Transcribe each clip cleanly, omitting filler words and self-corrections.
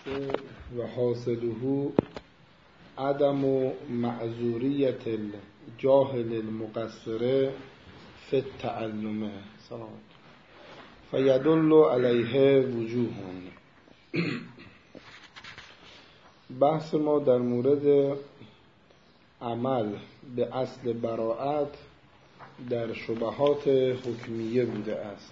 و حاصله عدم معذوریت الجاهل المقصر فی التعلم فیدل علیه وجوه. بحث ما در مورد عمل به اصل براءت در شبهات حکمیه بوده است.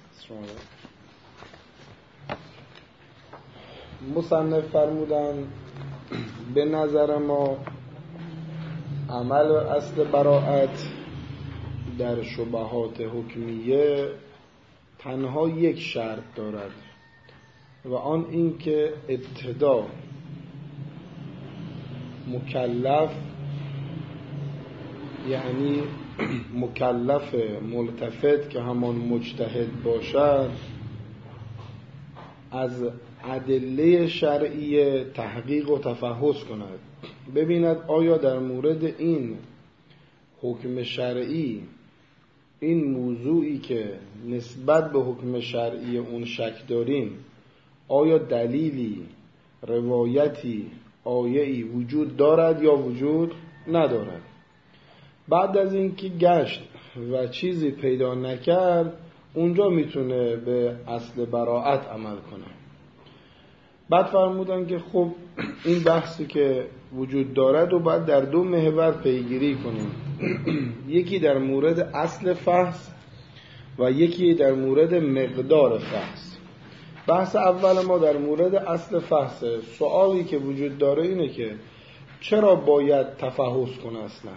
مصنف فرمودن به نظر ما عمل به اصل براءت در شبهات حکمیه تنها یک شرط دارد و آن این که ابتدا مکلف، یعنی مکلف ملتفت که همان مجتهد باشد، از ادله شرعیه تحقیق و تفحص کند، ببیند آیا در مورد این حکم شرعی، این موضوعی که نسبت به حکم شرعی اون شک داریم، آیا دلیلی، روایتی، آیه‌ای وجود دارد یا وجود ندارد. بعد از اینکه گشت و چیزی پیدا نکرد، اونجا میتونه به اصل براءت عمل کنه. بعد فرمودن که خب این بحثی که وجود دارد و باید در دو محور پیگیری کنیم، یکی در مورد اصل فحص و یکی در مورد مقدار فحص. بحث اول ما در مورد اصل فحص. سوالی که وجود داره اینه که چرا باید تفحص کنه اصلا؟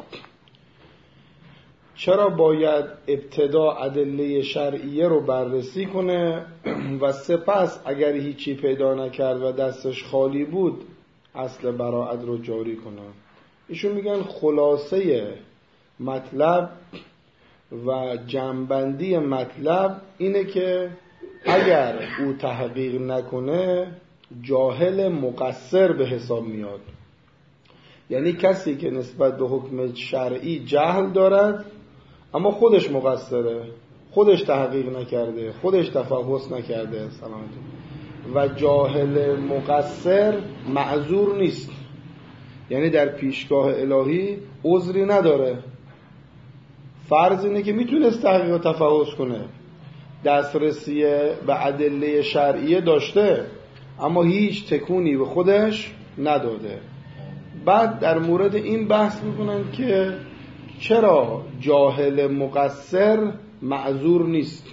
چرا باید ابتدا ادله شرعیه رو بررسی کنه و سپس اگر هیچی پیدا نکرد و دستش خالی بود اصل براءت رو جاری کنه؟ ایشون میگن خلاصه مطلب و جمع‌بندی مطلب اینه که اگر او تحقیق نکنه جاهل مقصر به حساب میاد. یعنی کسی که نسبت به حکم شرعی جهل دارد اما خودش مقصره، خودش تحقیق نکرده، خودش تفحص نکرده، و جاهل مقصر معذور نیست، یعنی در پیشگاه الهی عذری نداره. فرض اینه که میتونست تحقیق و تفحص کنه، دسترسی به ادله شرعیه داشته اما هیچ تکونی به خودش نداده. بعد در مورد این بحث میکنن که چرا جاهل مقصر معذور نیست.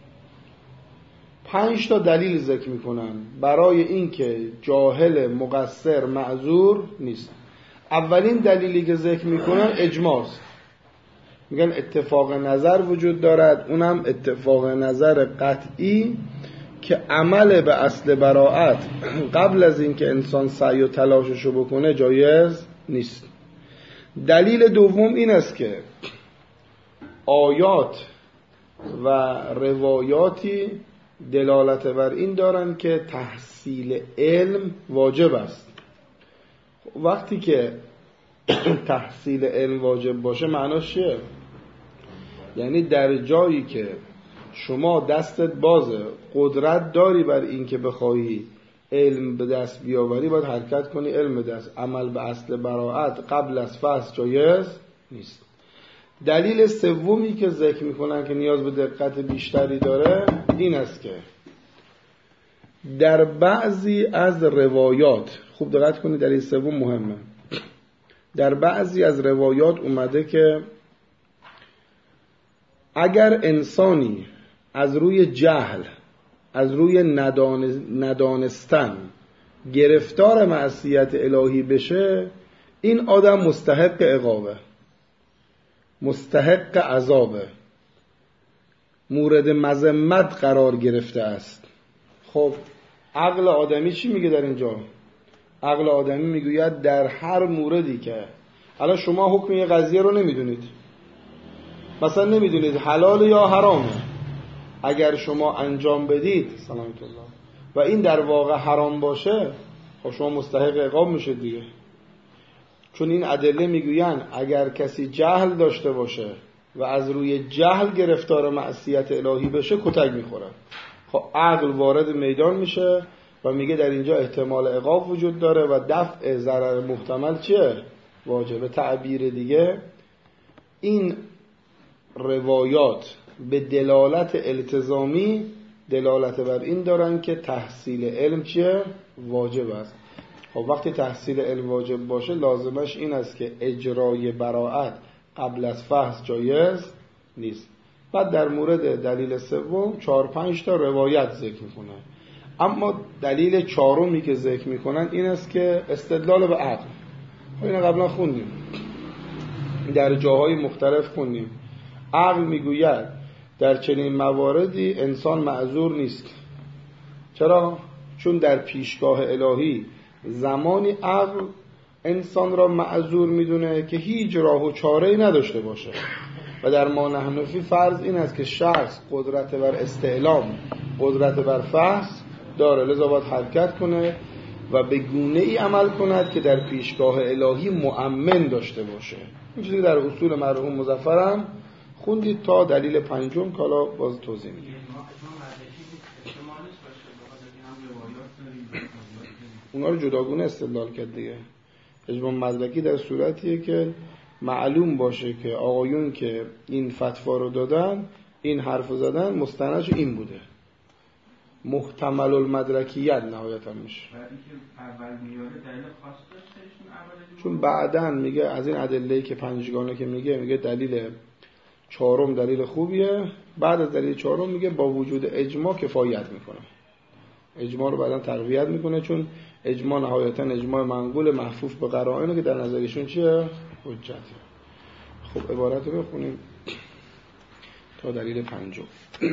5 تا دلیل ذکر میکنن برای این که جاهل مقصر معذور نیست. اولین دلیلی که ذکر میکنن اجماعست. میگن اتفاق نظر وجود دارد، اونم اتفاق نظر قطعی که عمل به اصل براءت قبل از اینکه انسان سعی و تلاششو بکنه جایز نیست. دلیل دوم این است که آیات و روایاتی دلالت بر این دارن که تحصیل علم واجب است. وقتی که تحصیل علم واجب باشه معناش چیه؟ یعنی در جایی که شما دستت بازه، قدرت داری بر این که بخوایی علم به دست بیاوری، باید حرکت کنی علم به دست. عمل به اصل براءت قبل از فحص جایز نیست. دلیل سومی که ذکر میکنن که نیاز به دقت بیشتری داره این است که در بعضی از روایات، خوب دقت کنید دلیل سوم مهمه، در بعضی از روایات اومده که اگر انسانی از روی جهل، از روی ندانستن گرفتار معصیت الهی بشه، این آدم مستحق عقابه، مستحق عذابه، مورد مذمت قرار گرفته است. خب عقل آدمی چی میگه در اینجا؟ عقل آدمی میگوید در هر موردی که الان شما حکم یه قضیه رو نمیدونید، مثلا نمیدونید حلال یا حرامه، اگر شما انجام بدید سلامت الله و این در واقع حرام باشه، خب شما مستحق عقاب میشه دیگه. چون این ادله میگوین اگر کسی جهل داشته باشه و از روی جهل گرفتار معصیت الهی بشه کتک میخوره. خب عقل وارد میدان میشه و میگه در اینجا احتمال عقاب وجود داره و دفع ضرر محتمل چیه؟ واجبه. تعبیر دیگه این روایات به دلالت التزامی دلالت بر این دارن که تحصیل علم چیه؟ واجب است. خب وقتی تحصیل علم واجب باشه لازمش این است که اجرای براءت قبل از فحص جایز نیست. بعد در مورد دلیل سوم 4-5 تا روایت ذکر میکنه. اما دلیل چهارمی که ذکر میکنن این است که استدلال به عقل. اینو قبلا خوندیم، در جاهای مختلف خوندیم. عقل میگوید در چنین مواردی انسان معذور نیست. چرا؟ چون در پیشگاه الهی زمانی عقل انسان را معذور میدونه که هیچ راه و چاره‌ای نداشته باشه و در ما نحن فی فرض این است که شخص قدرت بر استعلام، قدرت بر فحص داره، لذا باید حرکت کنه و به گونه‌ای عمل کند که در پیشگاه الهی مؤمن داشته باشه. این چیزی در اصول مرحوم مظفرم خوندید تا دلیل پنجم که حالا باز توضیح میدیم. اونا رو جداگونه استدلال کرد دیگه. اجماع مدرکی در صورتیه که معلوم باشه که آقایون که این فتوا رو دادن، این حرف رو زدن، مستندش این بوده. محتمل المدرکیت نهایتا میشه. چون بعداً میگه از این ادله‌ای که پنجگانه که میگه دلیل چهارم دلیل خوبیه، بعد از دلیل چهارم میگه با وجود اجماع کفایت میکنه. اجماع رو بعداً تقویت میکنه چون اجماع نهایتا اجماع منقول محفوف به قرائنه که در نظرشون چیه؟ حجته. خب عبارت رو بخونیم تا دلیل پنجم.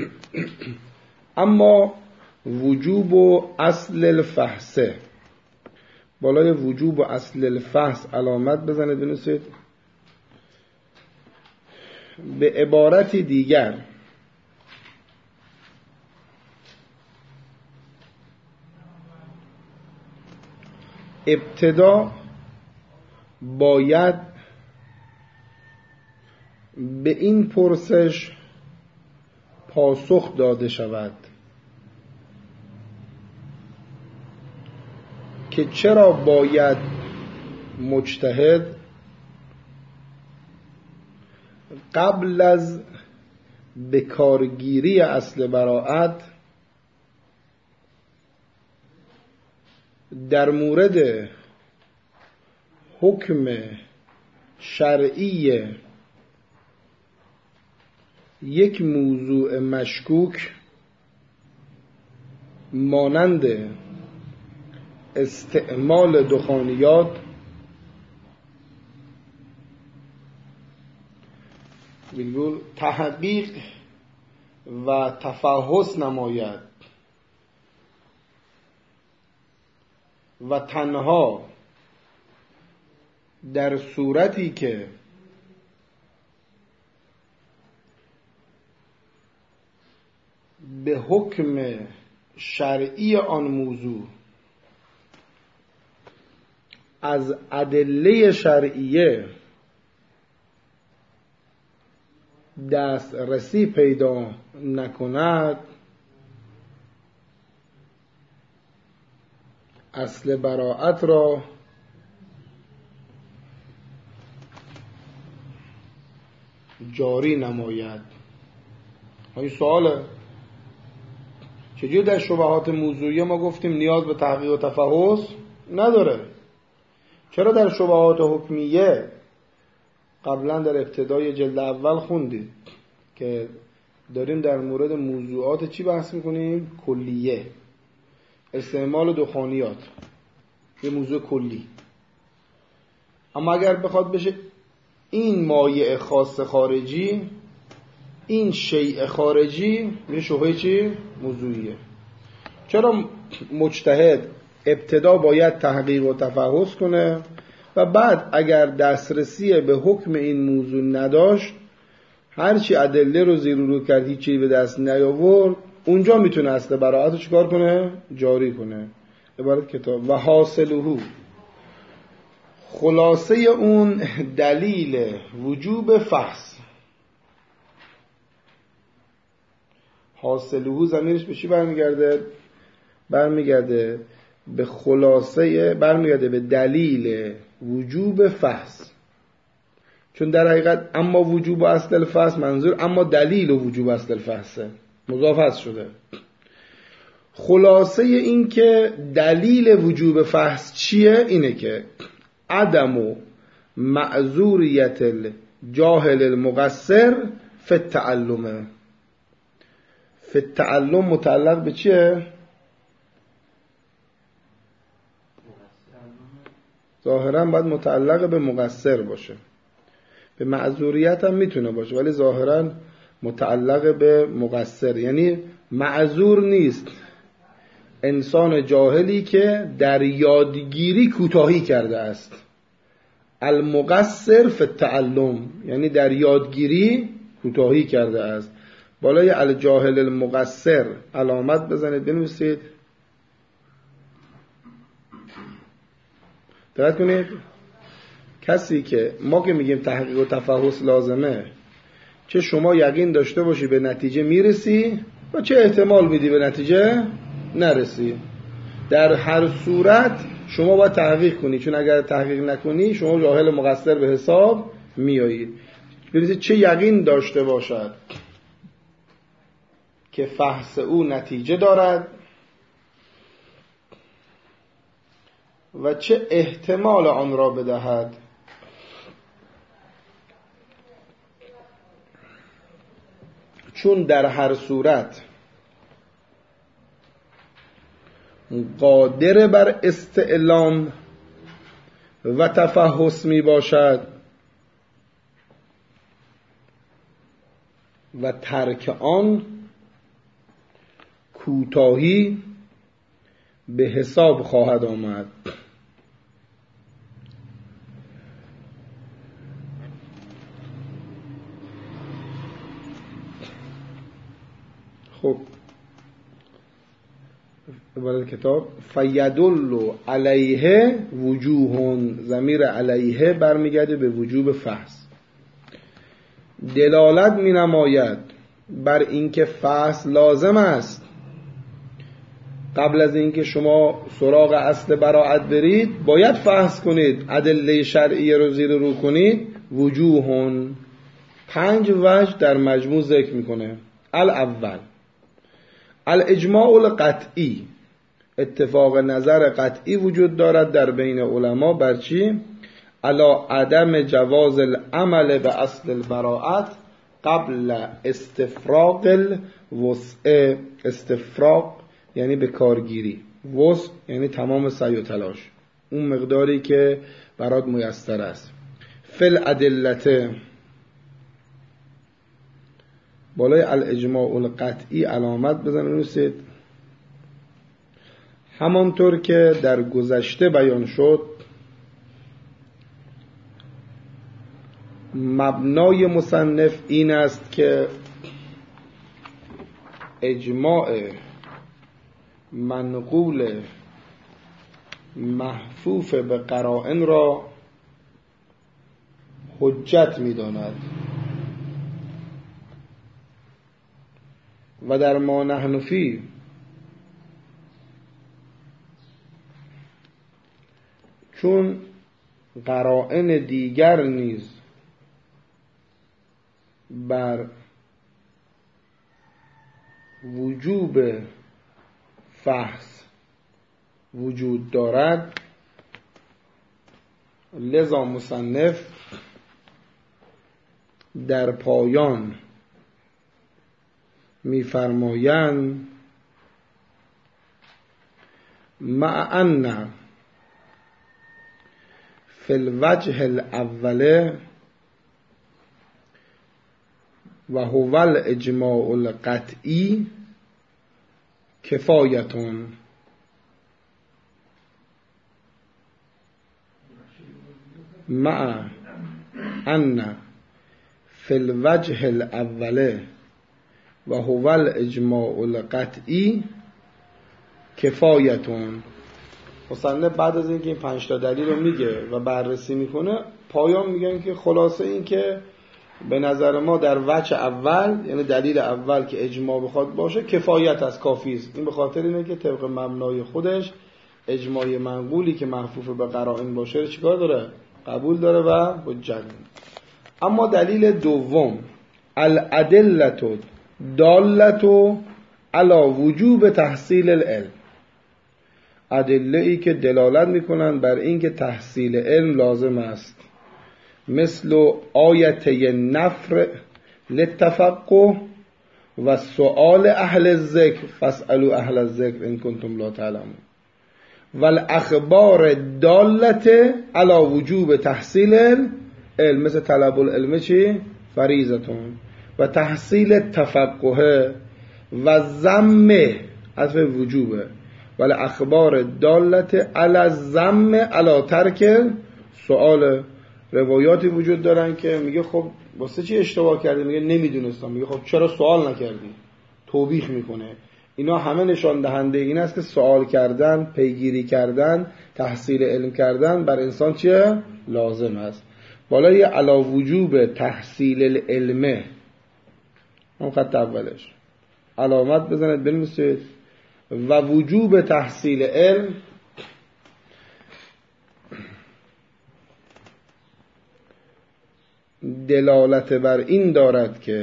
اما وجوب و اصل الفحصه، بالای وجوب و اصل الفحص علامت بزنید بنویسید. به عبارتی دیگر ابتدا باید به این پرسش پاسخ داده شود که چرا باید مجتهد قبل از بکارگیری اصل براءت در مورد حکم شرعی یک موضوع مشکوک مانند استعمال دخانیات تحقیق و تفحص نماید و تنها در صورتی که به حکم شرعی آن موضوع از ادله شرعیه دسترسی پیدا نکند اصل براءت را جاری نماید. این سواله چجوری در شبهات موضوعی ما گفتیم نیاز به تحقیق و تفحص نداره؟ چرا در شبهات حکمیه قبلا در ابتدای جلد اول خوندید که داریم در مورد موضوعات چی بحث میکنیم؟ کلیه. استعمال دخانیات یه موضوع کلی، اما اگر بخواد بشه این مایع خاص خارجی، این شیء خارجی، میشه شبهه چی؟ موضوعیه. چرا مجتهد ابتدا باید تحقیق و تفحص کنه و بعد اگر دسترسی به حکم این موضوع نداشت، هرچی ادله رو زیر و رو کرد هیچی به دست نیاورد، اونجا میتونه اصل براءت رو چیکار کنه؟ جاری کنه. عبارت کتاب و حاصله، خلاصه اون دلیل وجوب فحص. حاصله ضمیرش به چی برمیگرده؟ برمیگرده به خلاصه، برمیگرده به دلیل وجوب فحص. چون در حقیقت اما وجوب اصل الفحص منظور اما دلیل وجوب اصل الفحصه، مضاف شده. خلاصه این که دلیل وجوب فحص چیه؟ اینه که عدم و معذوریت الجاهل المقصر فی التعلم. فی التعلم متعلق به چیه؟ ظاهرا باید متعلق به مقصر باشه، به معذوریت هم میتونه باشه ولی ظاهرا متعلق به مقصر، یعنی معذور نیست انسان جاهلی که در یادگیری کوتاهی کرده است. المقصر فی التعلم یعنی در یادگیری کوتاهی کرده است. بالای الجاهل المقصر علامت بزنید، بنویسید، دقت کنید. کسی که ما که میگیم تحقیق و تفحص لازمه، چه شما یقین داشته باشی به نتیجه میرسی و چه احتمال میدی به نتیجه نرسی، در هر صورت شما باید تحقیق کنی، چون اگر تحقیق نکنی شما جاهل مقصر به حساب میایید. ببینید چه یقین داشته باشد که فحص او نتیجه دارد و چه احتمال آن را بدهد. چون در هر صورت قادر بر استعلام و تفحص می باشد و ترک آن کوتاهی به حساب خواهد آمد. خب اول کتاب فیدل علیه وجوهون، ضمیر علیه برمیگرده به وجوب فحص. دلالت می نماید بر اینکه فحص لازم است. قبل از اینکه شما سراغ اصل براءت برید باید فحص کنید، ادله شرعیه رو زیر رو کنید. وجوهون 5 وجه در مجموع ذکر میکنه. الاول الاجماع القطعی، اتفاق نظر قطعی وجود دارد در بین علما بر چی؟ علی عدم جواز العمل به اصل البراءت قبل استفراغ الوسع. استفراغ یعنی به کارگیری، وسع یعنی تمام سعی و تلاش، اون مقداری که برات میسر است. فل ادلته، بالای الاجماع القطعی علامت بزنید. همانطور که در گذشته بیان شد مبنای مصنف این است که اجماع منقول محفوف به قرائن را حجت می‌داند و در ما نحن فیه چون قرائن دیگر نیز بر وجوب فحص وجود دارد، لذا مصنف در پایان می‌فرمایند مع ان فی الوجه الاول و هو الاجماع القطعی کفایتون. مع ان فی الوجه الاول و هو الاجماع القطعی کفایتون. مصنف بعد از اینکه این 5 تا دلیل رو میگه و بررسی میکنه، پایان میگن که خلاصه این که به نظر ما در وجه اول، یعنی دلیل اول که اجماع بخواد باشه، کفایت از کافی است. این به خاطر اینه که طبق مبنای خودش اجماع منقولی که محفوف به قرائن باشه چیکار داره؟ قبول داره و حجت. اما دلیل دوم، الادله دالة علی وجوب تحصیل العلم، ادله ای که دلالت میکنن بر این که تحصیل علم لازم است، مثل آیته نفر للتفقه و سؤال اهل الذکر فاسألوا اهل الذکر ان کنتم لا تعلمون، والاخبار دالة علی وجوب تحصیل علم، مثل طلب العلم چی؟ فریضتون، و تحصیل تفقه و ضم از وجوبه، ولی اخبار دالت علی ضم علی ترک سؤال. روایاتی وجود دارن که میگه خب واسه چی اشتباه کردی؟ میگه نمیدونستم. میگه خب چرا سوال نکردی؟ توبیخ میکنه. اینا همه نشان دهنده این است که سوال کردن، پیگیری کردن، تحصیل علم کردن بر انسان چیه؟ لازم است. بالای علی وجوب تحصیل العلم، اون خط اولش علامت بزنید بنویسید و وجوب تحصیل علم دلالت بر این دارد که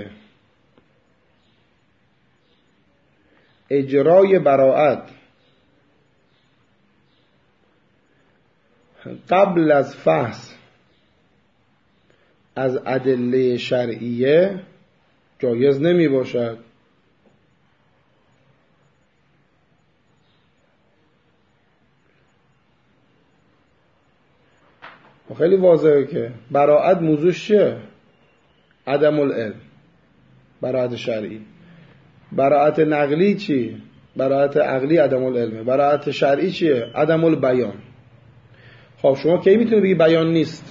اجرای براءت قبل از فحص از ادله شرعیه جایز نمی باشد. خیلی واضحه که براءت موضوعش چیه؟ عدم العلم، براءت شرعی. براءت نقلی چی؟ براءت عقلی عدم العلمه. براءت شرعی چیه؟ عدم البیان. خب شما کی میتونی بگی بیان نیست؟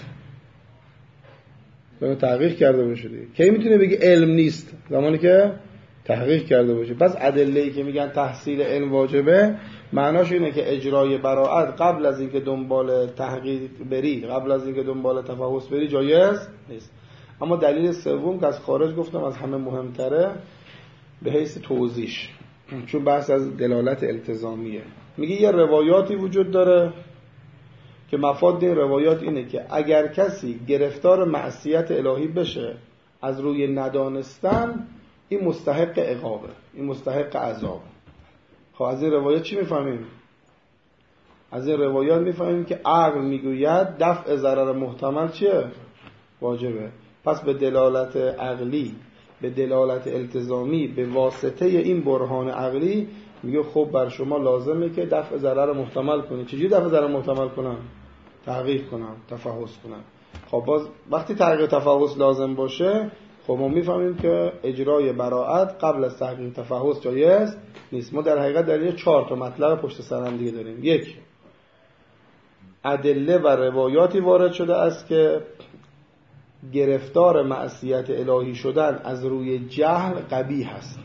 تحقیق کرده باشه دیگه. کی میتونه بگی علم نیست؟ زمانی که تحقیق کرده باشه. پس ادله‌ای که میگن تحصیل علم واجبه، معناش اینه که اجرای براءت قبل از اینکه دنبال تحقیق بری، قبل از اینکه دنبال تفحص بری جایز نیست. اما دلیل سوم که از خارج گفتم از همه مهمتره به حیث توضیح، چون بحث از دلالت التزامیه. میگه یه روایاتی وجود داره که مفاد این روایات اینه که اگر کسی گرفتار معصیت الهی بشه از روی ندانستن، این مستحق عقابه، این مستحق عذاب. خب از این روایات چی میفهمیم؟ از این روایات میفهمیم که عقل میگوید دفع ضرر محتمل چیه؟ واجبه. پس به دلالت عقلی، به دلالت التزامی، به واسطه این برهان عقلی میگه خب بر شما لازمه که دفع ضرر محتمل کنید. چجوری دفع ضرر محتمل کنم؟ تحقیق کنم، تفحص کنم. خب باز وقتی تحقیق تفحص لازم باشه، خب ما میفهمیم که اجرای براءت قبل از تحقیق تفحص جایز نیست. ما در حقیقت در 4 مطلب پشت سر هم دیگه داریم. 1، ادله و روایاتی وارد شده است که گرفتار معصیت الهی شدن از روی جهل قبیح است،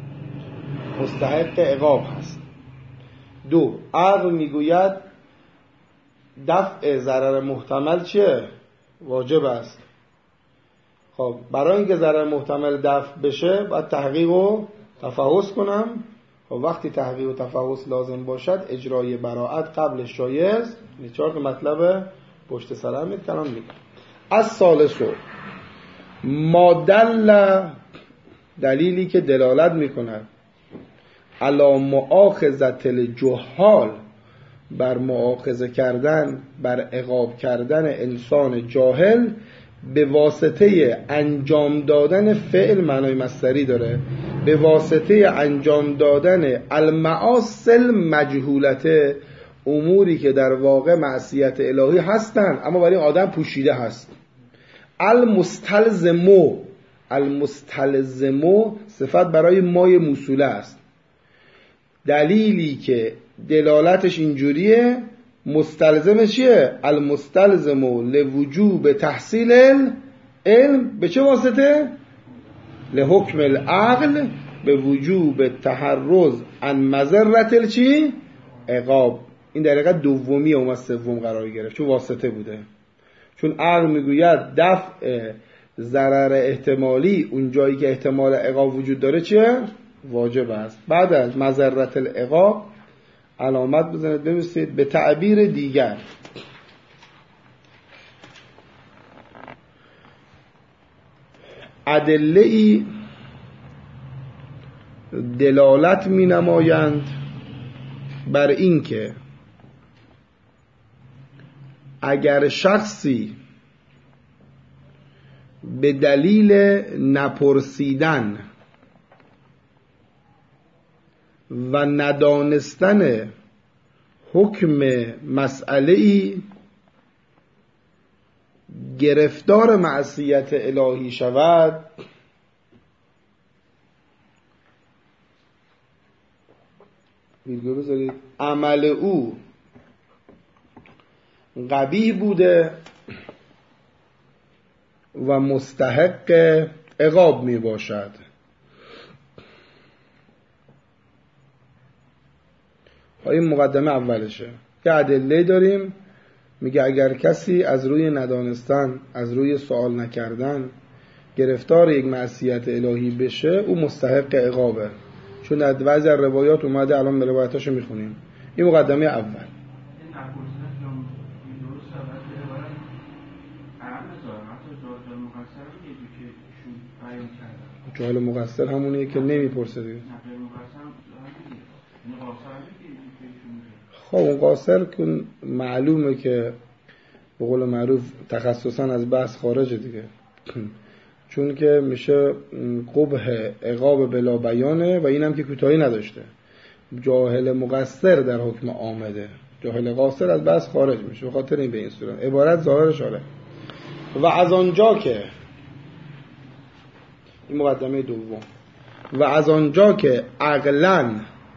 مستحق عقاب هست. 2، عقل میگوید دفع ضرر محتمل چیه؟ واجب است. خب برای اینکه ضرر محتمل دفع بشه باید تحقیق و تفحص کنم. خب وقتی تحقیق و تفحص لازم باشد اجرای براءت قبلش جایز. 4 مطلب پشت سر هم میتونم میگم. از ثالثو ما دل، دلیلی که دلالت میکند علی مؤاخذة الجهال، بر مؤاخذه کردن، بر عقاب کردن انسان جاهل به واسطه انجام دادن فعل، معنای مصدری داره، به واسطه انجام دادن المعاصی المجهولته، اموری که در واقع معصیت الهی هستن اما برای آدم پوشیده هست. المستلزمو صفت برای مای موصوله است. دلیلی که دلالتش اینجوریه، مستلزم چیه؟ المستلزمو لوجوب تحصیل علم به چه واسطه؟ لحکم العقل به وجوب تحرز عن مضرة چی؟ عقاب. این در حقیقت دومی اومد سوم قرار گرفت چون واسطه بوده. چون عقل میگوید دفع ضرر احتمالی اون جایی که احتمال عقاب وجود داره چیه؟ واجب است. بعد از مضرت العقاب علامت بزنید بنویسید به تعبیر دیگر ادله‌ای دلالت می نمایند بر این که اگر شخصی به دلیل نپرسیدن و ندانستن حکم مسئله‌ای گرفتار معصیت الهی شود، ویرگول بذارید، عمل او قبیح بوده و مستحق عقاب می باشد. این مقدمه اولشه. یه ادله داریم میگه اگر کسی از روی ندانستن، از روی سوال نکردن گرفتار یک معصیت الهی بشه، او مستحق عقابه، چون در بعضی از روایات اومده، الان روایاتاشو میخونیم. این مقدمه اول. جاهل مقصر همونیه که نمیپرسه دیگه. خب اون قاصر کن معلومه که به قول معروف تخصصا از بحث خارجه دیگه، چون که میشه قبح عقاب بلا بیانه و اینم که کوتاهی نداشته. جاهل مقصر در حکم آمده، جاهل قاصر از بحث خارج میشه. به خاطر این به این صورت عبارت ظاهرش آره. و از آنجا که این مقدمه دوم، و از آنجا که عقلاً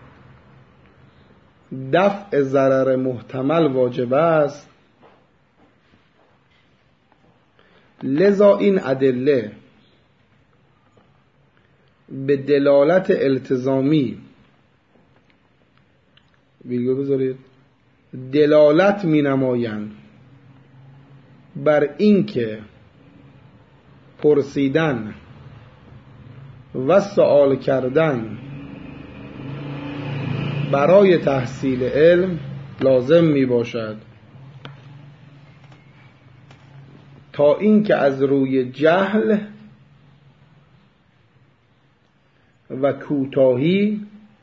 دفع ضرر محتمل واجب است، لذا این ادله به دلالت التزامی، ویرگول بذارید، دلالت می نمایند بر این که پرسیدن و سوال کردن برای تحصیل علم لازم می باشد، تا اینکه از روی جهل و کوتاهی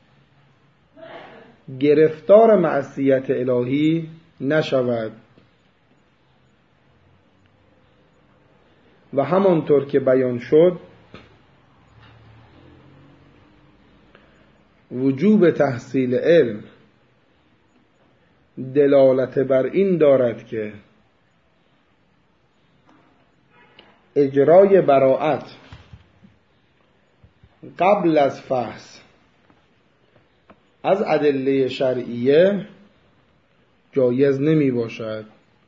گرفتار معصیت الهی نشود. و همانطور که بیان شد وجوب تحصیل علم دلالت بر این دارد که اجرای براءت قبل از فحص از ادله شرعیه جایز نمی باشد.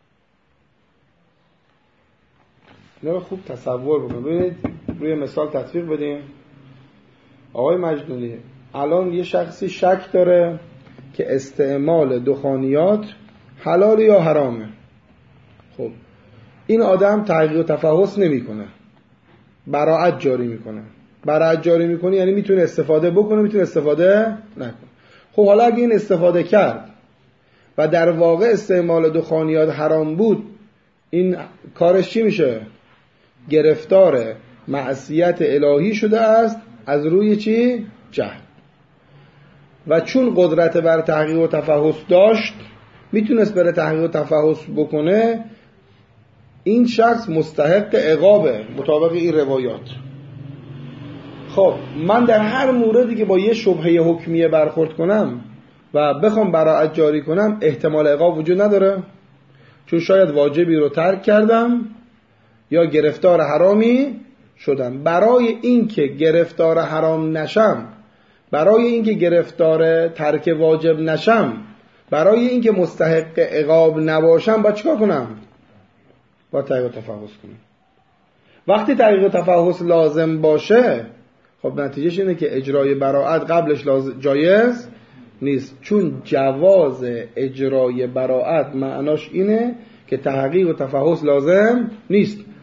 اینا رو خوب تصور بکنید. ببینید روی مثال تطبیق بدیم. آقای مجنونی، الان یه شخصی شک داره که استعمال دخانیات حلال یا حرامه. خب این آدم تحقیق و تفحص نمیکنه، براءت جاری میکنه. براءت جاری میکنه یعنی میتونه استفاده بکنه، میتونه استفاده نکنه. خب حالا اگه این استفاده کرد و در واقع استعمال دخانیات حرام بود، این کارش چی میشه؟ گرفتار معصیت الهی شده است از روی چی؟ جهل. و چون قدرت بر تحقیق و تفحص داشت، میتونست بره تحقیق و تفحص بکنه، این شخص مستحق عقابه مطابق این روایات. خب من در هر موردی که با یه شبهه حکمیه برخورد کنم و بخوام براءت جاری کنم، احتمال عقاب وجود نداره، چون شاید واجبی رو ترک کردم یا گرفتار حرامی شدم. برای اینکه گرفتار حرام نشم، برای اینکه گرفتار ترک واجب نشم، برای اینکه مستحق عقاب نباشم، باید چیکار کنم؟ باید تحقیق و تفحص کنم. وقتی تحقیق و تفحص لازم باشه، خب نتیجهش اینه که اجرای براءت قبلش جایز نیست، چون جواز اجرای براءت معناش اینه که تحقیق و تفحص لازم نیست.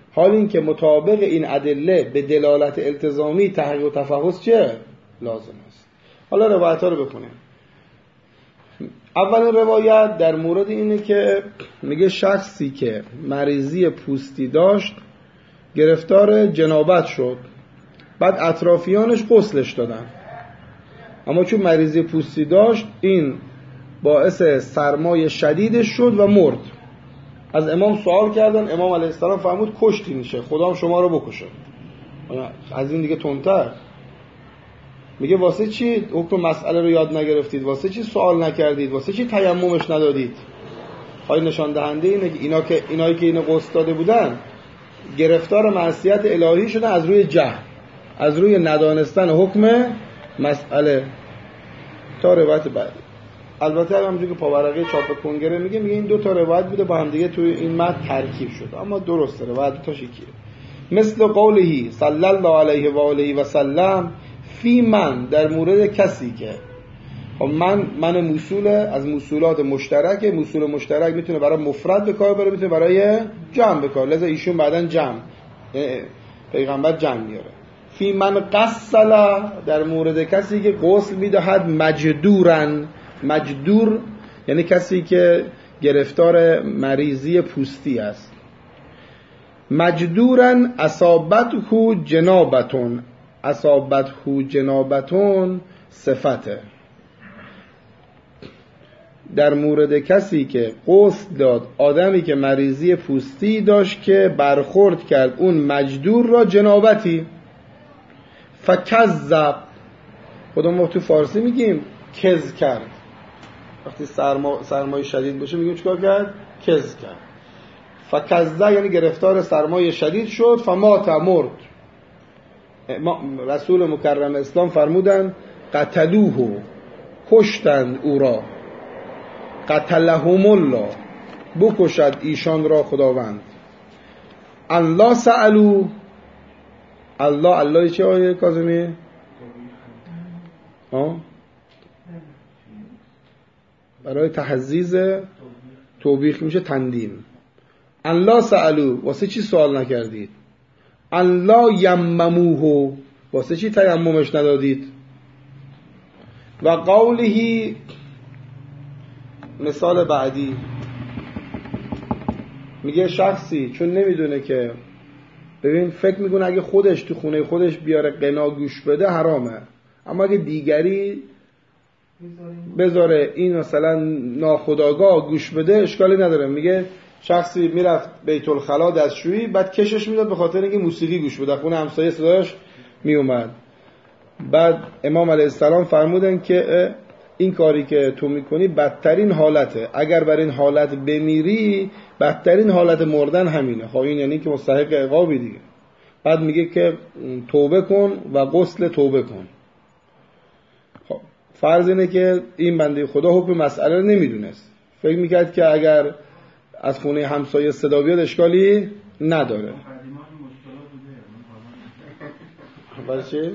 حال این که مطابق این ادله به دلالت التزامی تحقیق و تفحص چه؟ لازم است. حالا روایت ها رو بخونیم. اولین روایت در مورد اینه که میگه شخصی که مریضی پوستی داشت گرفتار جنابت شد، بعد اطرافیانش غسلش دادن، اما چون مریضی پوستی داشت این باعث سرمای شدیدش شد و مرد. از امام سوال کردن، امام علیه السلام فرمود کشتی میشه، خدا هم شما رو بکشه. از این دیگه تندتر میگه واسه چی حکم مسئله رو یاد نگرفتید؟ واسه چی سوال نکردید؟ واسه چی تیممش ندادید؟ های نشان دهنده اینه که اینایی که اینو غسل داده بودن گرفتار معصیت الهی شدن از روی جهل، از روی ندانستن حکم مسئله. تا روایت بعدی. البته همونجوری که پاورقی چاپ کنگره میگه این دو تا روایت بوده با هم دیگه توی این متن ترکیب شده، اما درسته روایت تاش یکیه. مثل قوله صلی الله علیه و آله و سلم فی من، در مورد کسی که من موصول از موصولات مشترکه. موصول مشترک میتونه برای مفرد به کار بره، میتونه برای جمع به کار، لذا ایشون بعداً جمع پیغمبر جمع میاره. فی من غسل، در مورد کسی که غسل میدهد مجدورن. مجدور یعنی کسی که گرفتار مریضی پوستی است. مجدورن اصابته جنابتون. اصابته جنابتون صفته. در مورد کسی که غسل داد آدمی که مریضی پوستی داشت که برخورد کرد اون مجدور را جنابتی، فکذب، خودمون ما تو فارسی میگیم کذ کرد. وقتی سرمای شدید باشه میگیم چیکار کرد؟ کذ کرد. فکذب یعنی گرفتار سرمای شدید شد. فمات، مرد. رسول مکرم اسلام فرمودن قتلوه، کشتند او را. قتلهم الله، بکشد ایشان را خداوند. الله سألو، الله چه آیه کاظمی؟ برای تحزیز توبیخ میشه تندیم. الله سألو، واسه چی سوال نکردید؟ الله یمموه، واسه چی تیممش ندادید؟ و قوله، مثال بعدی میگه شخصی چون نمیدونه که، ببین فکر میکنه اگه خودش تو خونه خودش بیاره قنا گوش بده حرامه، اما اگه دیگری بذاره این مثلا ناخودآگاه گوش بده اشکالی نداره. میگه شخصی میرفت بیت الخلا دستشویی، بعد کشش میداد به خاطر اینکه موسیقی گوش بده، خونه همسایه صداش میومد. بعد امام علیه السلام فرمودن که این کاری که تو میکنی بدترین حالته، اگر بر این حالت بمیری بدترین حالت مردن همینه. خب این یعنی که مستحق عقابی دیگه. بعد میگه که توبه کن و غسل توبه کن. خب فرض اینه که این بنده خدا حکم مسئله رو نمیدونست، فکر میکرد که اگر از خونه همسایه صدا بیاد اشکالی نداره. برای چی؟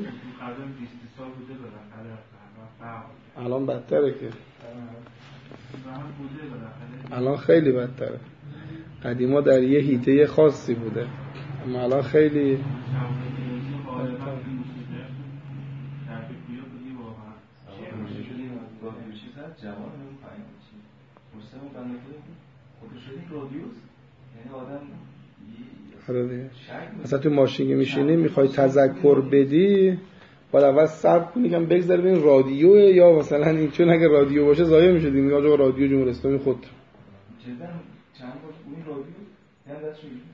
الان بدتره که، الان خیلی بدتره. قدیما در یه حیطه خاصی بوده، اما الان خیلی مثلا تو ماشین که میشینی میخوای تذکر بدی، باید اول صبر کنی که بگذاری ببین رادیوه یا مثلا این، چون اگه رادیو باشه ضایع میشه دیگه. میگه آقا رادیو جمهوری اسلامی خود جدا چند بار اون رادیو یاد داشت میگه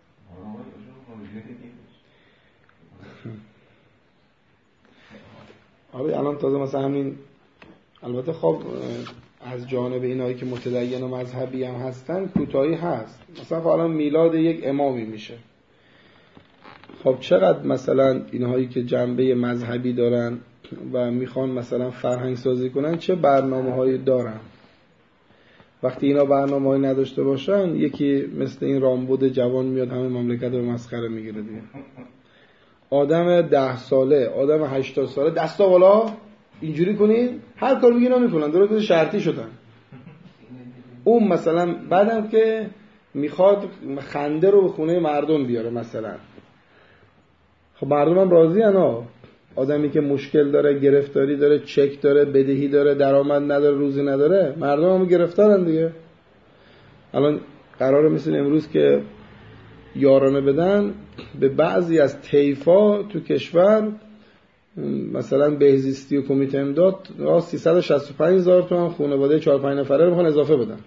آره الان تازه مثلا همین، البته خب از جانب اینایی که متدین و مذهبی هم هستن کوتاهی هست. مثلا خب الان میلاد یک امامی میشه، خب چقدر مثلا اینهایی که جنبه مذهبی دارن و میخوان مثلا فرهنگ سازی کنن چه برنامه هایی دارن. وقتی اینا برنامه هایی نداشته باشن یکی مثل این رامبد جوان میاد همه مملکت رو مسخره میگیره دیگه. آدم 10 ساله، آدم 80 ساله دستا بالا اینجوری کنین هر کار میگینا میکنن، درست شرطی شدن. اون مثلا بعدم که میخواد خنده رو به خونه مردم بیاره مثلا. خب مردم هم راضی هن. آدمی که مشکل داره، گرفتاری داره، چک داره، بدهی داره، درآمد نداره، روزی نداره، مردم هم گرفتارن دیگه. الان قراره مثل امروز که یارانه بدن به بعضی از طیفا تو کشور، مثلا بهزیستی و کمیته امداد 365,000 تومان خانواده 4-5 نفره رو میخوان اضافه بدن.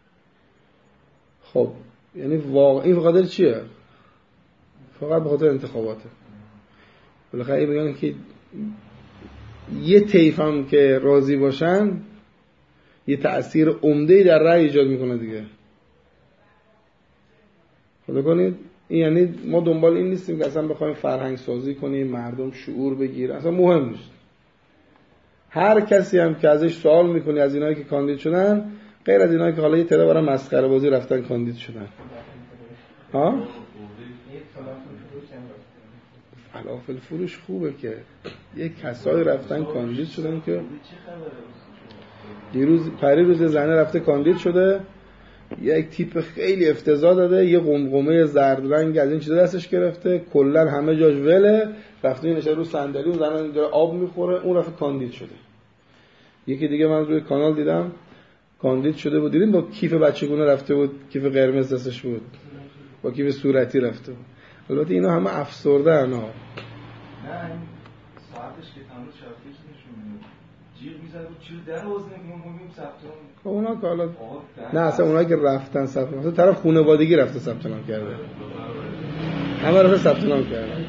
خب یعنی واقعا این بخاطر چیه؟ فقط به خاطر انتخاباته. بالاخره میگن که یه طیف هم که راضی باشن یه تأثیر عمده‌ای در رأی ایجاد میکنه دیگه. خدا کنید این یعنی ما دنبال این نیستیم که اصلا بخوایم فرهنگ سازی کنیم، مردم شعور بگیرن، اصلا مهم نیست. هر کسی هم که ازش سوال میکنی از اینایی که کاندید شدن، غیر از اینایی که حالا یه طرف برای مسخره بازی رفتن کاندید شدن، فلافل فروش خوبه که یک کسایی رفتن کاندید شدن که پریروز زنه رفته کاندید شده، یک تیپ خیلی افتضاح داده، یه قمقمه زرد رنگ از این چیزا دستش گرفته، کلا همه جاش وله، رفته نشسته رو صندلی، اون زنه داره آب میخوره، اون رفته کاندید شده. یکی دیگه من روی کانال دیدم کاندید شده بود، دیدیم با کیف بچگونه رفته بود، کیف قرمز دستش بود، با کیف صورتی رفته بود. البته اینا همه افسرده انا. نه ساعتش که تمام شرفیش نشون میده، جیغ میزنه و چیز در وزنه میگیم ثبت نام. خب اونا که حالا نه اصلا اونایی که رفتن ثبت نام، طرف خانوادگی رفته ثبت نام کرده، همه رفته ثبت نام کردن.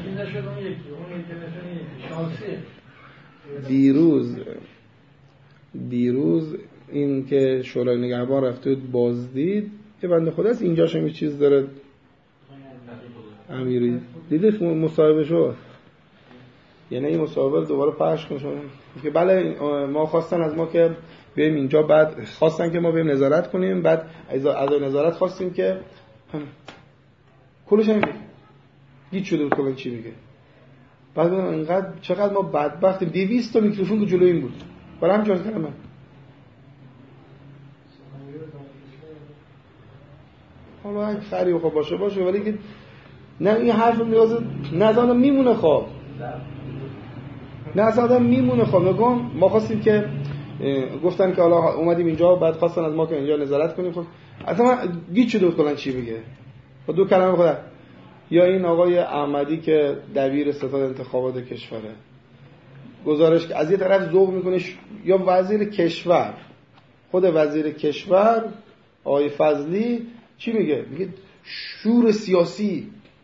دیروز این که شورای نگهبان رفته بازدید، یه بنده خدا است اینجاش هم یه چیز داره امیری دیدی مصاحبه شد، یعنی این مصاحبه دوباره پخش کنه که بله ما خواستن از ما که بیایم اینجا، بعد خواستن که ما بیایم نظارت کنیم، بعد از نظارت خواستیم که کلش هم گیج شده بود کلا چی میگه. بعد اینقدر چقدر ما بدبختیم، 200 تا میکروفون تو جلوی این بود، برای همین جاز کردم من. حالا اگه خری بخواه باشه ولی که نه این حرف نیاز نه آدم میمونه. خواب نه از آدم میمونه. خواب نگم ما خواستیم که گفتن که حالا اومدیم اینجا، بعد خواستن از ما که اینجا نظارت کنیم. خب اصلا من گیج شده بود کلا چی بگه. خب دو کلمه خدا یا این آقای احمدی که دبیر ستاد انتخابات کشوره گزارش که از یه طرف ذوق میکنه، یا وزیر کشور، خود وزیر کشور آقای فضلی چی میگه؟ میگه شور سیاسی.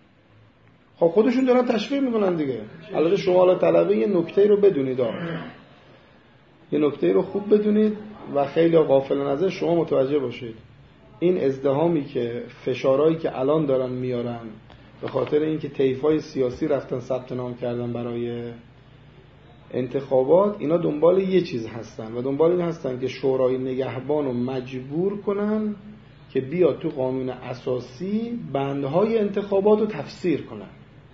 خب خودشون دارن تشویق میکنن دیگه. البته شما حالا طلبه یه نکته رو بدونید، یه نکته رو خوب بدونید و خیلی غافلن ازش شما متوجه باشید. این ازدحامی که فشارهایی که الان دارن میارن به خاطر اینکه طیفای سیاسی رفتن ثبت نام کردن برای انتخابات، اینا دنبال یه چیز هستن و دنبال این هستن که شورای نگهبان رو مجبور کنن که بیاد تو قانون اساسی بندهای انتخابات رو تفسیر کنن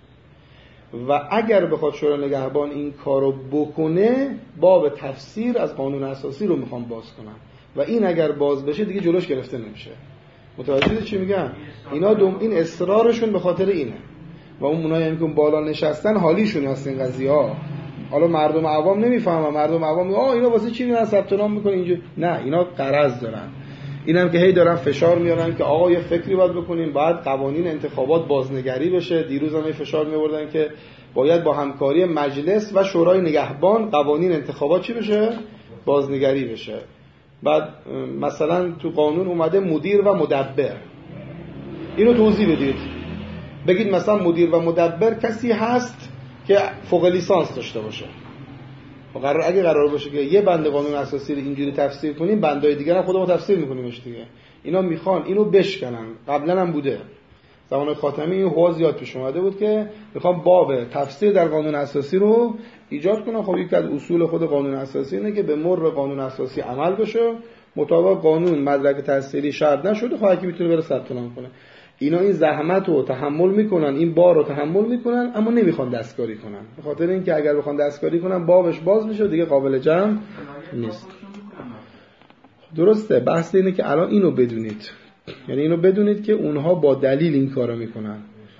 و اگر بخواد شورای نگهبان این کارو بکنه باب تفسیر از قانون اساسی رو میخوام باز کنن و این اگر باز بشه دیگه جلوش گرفته نمیشه. متوجه چی میگم؟ اینا این اصرارشون به خاطر اینه و اونایی هم که بالا نشستن حالیشون هست این قضیه ها. حالا مردم عوام نمیفهمن، مردم عوام میگن اینا واسه چی میرن ثبت نام میکنن اینجا؟ نه، اینا غرض دارن. اینم که هی دارن فشار میارن که آقا یه فکری باید بکنیم، باید قوانین انتخابات بازنگری بشه. دیروز هم فشار میآوردن که باید با همکاری مجلس و شورای نگهبان قوانین انتخابات چی بشه؟ بازنگری بشه. بعد مثلا تو قانون اومده مدیر و مدبر. اینو توضیح بدید. بگید مثلا مدیر و مدبر کسی هست که فوق لیسانس داشته باشه. اگه قرار باشه که یه بند قانون اساسی رو اینجوری تفسیر کنیم، بندهای دیگر هم خودمون تفسیر میکنیمش دیگه. اینا میخوان اینو بشکنن. قبلا هم بوده. زمان خاتمی این حوض زیاد پیش اومده بود که میخوان باب تفسیر در قانون اساسی رو ایجاد کنن. خب یک از اصول خود قانون اساسی اینه که به مر قانون اساسی عمل بشه، مطابق قانون مدرک تحصیلی شرط نشده، خب کی میتونه بره ثبت نام کنه. اینا این زحمت رو تحمل میکنن، این بار رو تحمل میکنن، اما نمیخوان دستکاری کنن. به خاطر اینکه اگر بخوان دستکاری کنن بابش باز میشه دیگه قابل جمع نیست. درسته. بحث اینه که الان اینو بدونید یعنی اینو بدونید که اونها با دلیل این کارو میکنن.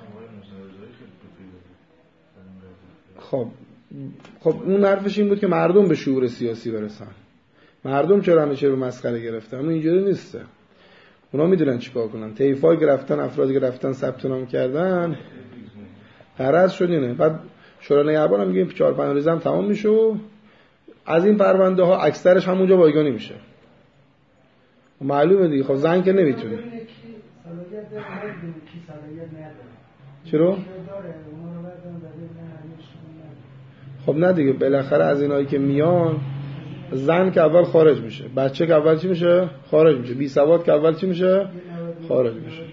خب اون حرفش این بود که مردم به شعور سیاسی برسن. مردم چرا همیشه رو مسخره گرفتن؟ اما اینجوری نیسته. اونا میدونن چیکار کنن. طیفای گرفتن، افرادی گرفتن ثبت نام کردن، غرض شد اینه. بعد شورای نگهبان هم میگه 4-5 روز هم تمام میشه و از این پرونده ها اکثرش همونجا بایگانی میشه. معلومه دیگه. خب زن که نمیتونه. چرا؟ خب نه دیگه، بالاخره از اینایی که میان زن که اول خارج میشه، بچه که اول چی میشه؟ خارج میشه، بی سواد که اول چی میشه؟ خارج میشه.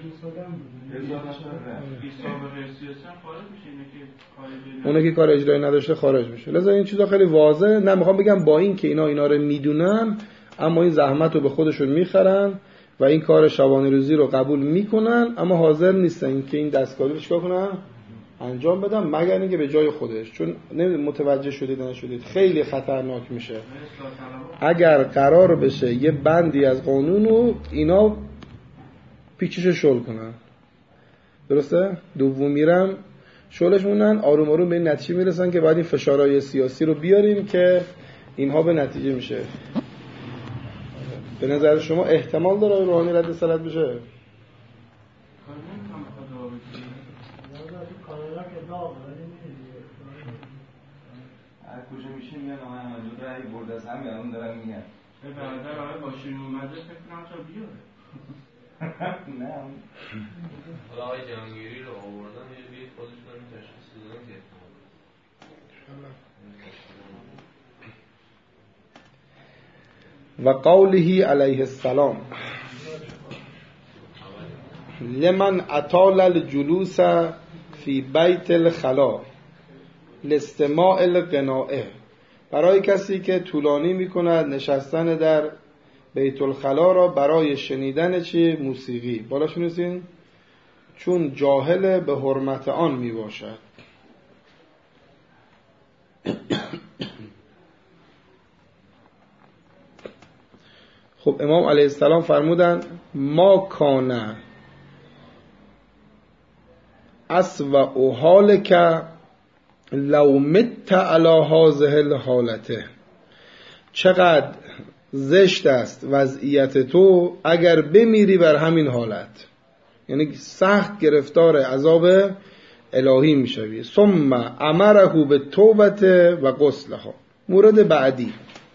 اونه که کار اجرایی نداشته خارج میشه. لذا این چیزا خیلی واضحه. نه میخوام بگم با این که اینا رو میدونن اما این زحمت رو به خودشون میخرن و این کار شبانه روزی رو قبول میکنن، اما حاضر نیستن که این دستکاری رو چیکار کنن؟ انجام بدم، مگر اینکه به جای خودش. چون متوجه شدید نشدید خیلی خطرناک میشه اگر قرار بشه یه بندی از قانون رو اینا پیچشو شل کنن. درسته؟ دوم میرم شلش مونن، آروم آروم به این نتیجه میرسن که باید این فشارهای سیاسی رو بیاریم که اینها به نتیجه میشه. به نظر شما احتمال داره روحانی رد صلت بشه؟ هر کجا میشه میگن آقا احمدی رأی برد از هم یادم دارم میگن به برادر آقای باشیر اومده فکر کنم تا بیاره. نه حالا آقای جهانگیری رو آوردن یه بیت خودش دارم تشخیص دادن که و قوله علیه السلام لمن اطال الجلوس فی بیت الخلا لاستماع القناعه، برای کسی که طولانی میکند نشستن در بیت الخلا را برای شنیدن چی؟ موسیقی. بالا شنیدین؟ چون جاهل به حرمت آن میباشد. خب امام علیه السلام فرمودن ما کان اسوأ حالک لو مت علی هذه الحالته، چقدر زشت است وضعیت تو اگر بمیری بر همین حالت، یعنی سخت گرفتار عذاب الهی میشوی. ثم امره به توبه و غسلها. مورد بعدی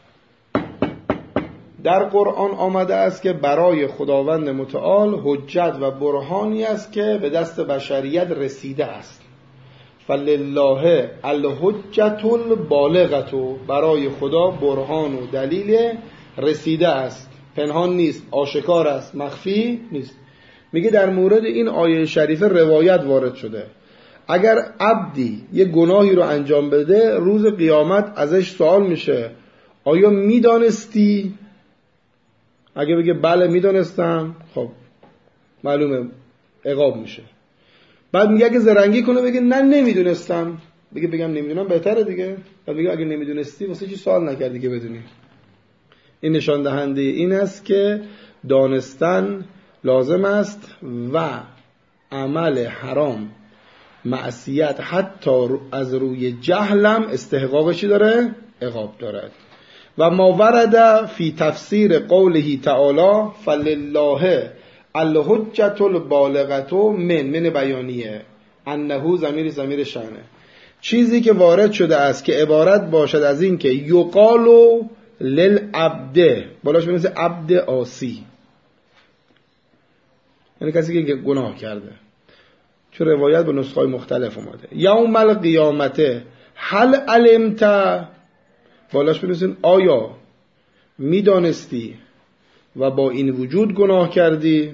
در قرآن آمده است که برای خداوند متعال حجت و برهانی است که به دست بشریت رسیده است. فلله الحجت البالغه، برای خدا برهان و دلیل رسیده است، پنهان نیست، آشکار است، مخفی نیست. میگه در مورد این آیه شریفه روایت وارد شده اگر عبدی یه گناهی رو انجام بده روز قیامت ازش سوال میشه آیا میدانستی؟ اگه بگه بله میدانستم، خب معلومه عقاب میشه. بعد میگه اگه زرنگی کنه بگه نه نمیدونستم، بگم نمیدونم بهتره دیگه. بعد میگه اگه نمیدونستی واسه چی سوال نکردی که بدونی؟ این نشان دهنده این است که دانستن لازم است و عمل حرام، معصیت حتی از روی جهلم استحقاقشی داره؟ عقاب دارد. و ما ورد فی تفسیر قوله تعالی فلله الحجة البالغة من بیانیه انه ضمیر شأنه، چیزی که وارد شده است که عبارت باشد از این که یقال للعبد، بالاش بنویسه عبد عاصی، یعنی کسی که گناه کرده، چون روایت به نسخه‌های مختلف اومده. یوم القیامت هل علمت، بالاش بنویسین آیا میدانستی و با این وجود گناه کردی؟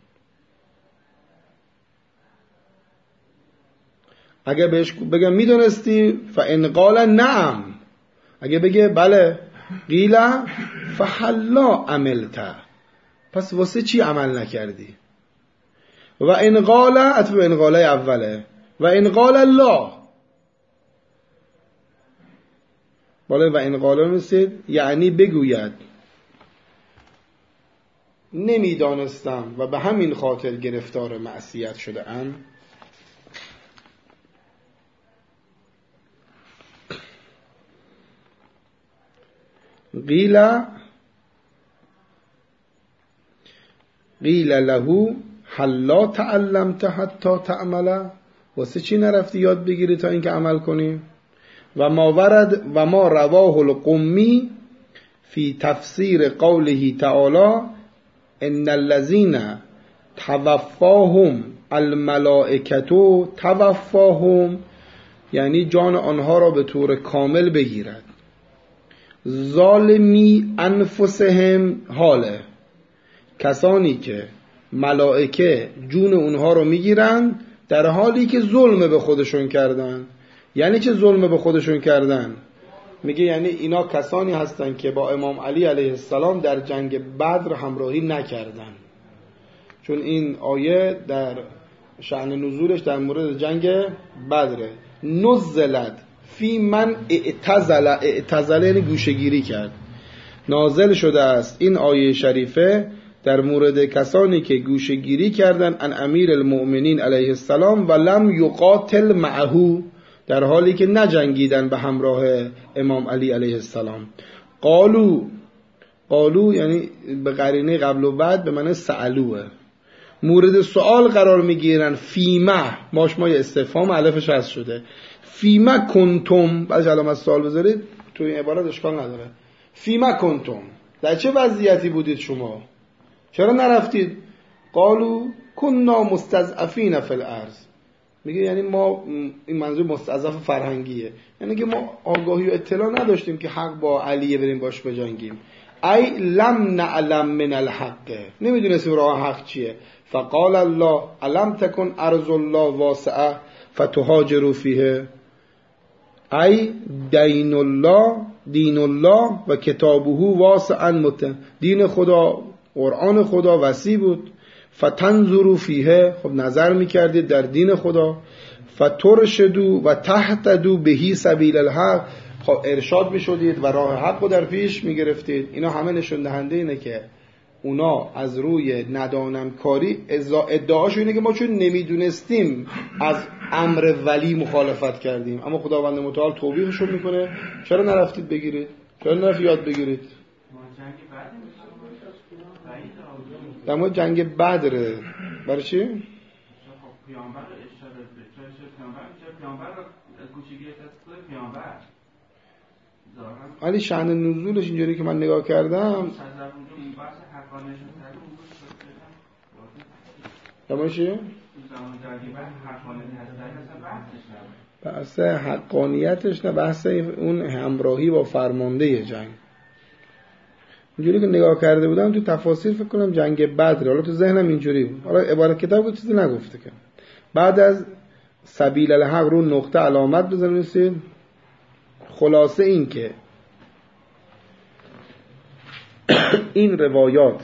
اگه بهش بگم میدانستی فان قال نعم، اگه بگه بله قیل فحلا عملت، پس واسه چی عمل نکردی؟ و ان قال عطف به ان قال اوله و ان قال لا، بالا و ان قال نسید یعنی بگوید نمیدانستم و به همین خاطر گرفتار معصیت شده ام. قیل له هل لا تعلمت حتی تعمل، واسه چی نرفتی یاد بگیری تا اینکه عمل کنی؟ و ما رواه القمی فی تفسیر قوله تعالی ان الذین توفاهم الملائکه توفاهم، یعنی جان آنها را به طور کامل بگیرد. ظالمی انفسهم، حاله کسانی که ملائکه جون اونها رو میگیرن در حالی که ظلم به خودشون کردن. یعنی چه ظلم به خودشون کردن؟ میگه یعنی اینا کسانی هستن که با امام علی علیه السلام در جنگ بدر همراهی نکردن، چون این آیه در شأن نزولش در مورد جنگ بدره. نزلت فی من اعتزل یعنی گوشه‌گیری کرد. نازل شده است این آیه شریفه در مورد کسانی که گوشه‌گیری کردن ان امیر المؤمنین علیه السلام و لم یقاتل معه، در حالی که نجنگیدن به همراه امام علی علیه السلام. قالو یعنی به قرینه قبل و بعد به معنی سألوه، مورد سوال قرار میگیرن. فیمه ماشمای استفهام الفش حذف شده. فیمه کنتم، بعدش علامت سوال بذارید تو این عبارت اشکال نداره. فیمه کنتم، در چه وضعیتی بودید شما؟ چرا نرفتید؟ قالو کنا مستضعفین فی الارض، میگه یعنی ما، این منظور مستضعف فرهنگیه، یعنی که ما آگاهی و اطلاع نداشتیم که حق با علیه بریم باش بجنگیم. ای لم نعلم من الحق، نمیدونستیم راه حق چیه. فقال الله الم تکن ارض الله واسعه فتهاجروا فیه، ای دین الله و کتابه واسعا، دین خدا قرآن خدا وسیع بود. فتنظروا فیه، خب نظر میکردید در دین خدا. فترشدوا و تهتدوا بهی سبیل الحق، خب ارشاد میشدید و راه حق رو در پیش میگرفتید. اینا همه نشون دهنده اینه که اونا از روی ندانم کاری ادعاشون اینه که ما چون نمیدونستیم از امر ولی مخالفت کردیم. اما خداوند متعال توبیخشون میکنه چرا نرفتید بگیرید، چرا نرفتید یاد بگیرید. در مورد جنگ بدر برای چی؟ ولی شأن نزولش اینجوری که من نگاه کردم در چی؟ بحث حقانیتش نه، بحث اون همراهی با فرمانده جنگ. اینجوری که نگاه کرده بودم تو تفاسیر فکر کنم جنگ بدر، حالا تو ذهنم اینجوری بود، حالا عبارت کتاب بود چیزی نگفته که بعد از سبیل الحق رو نقطه علامت بزنید. خلاصه این که این روایات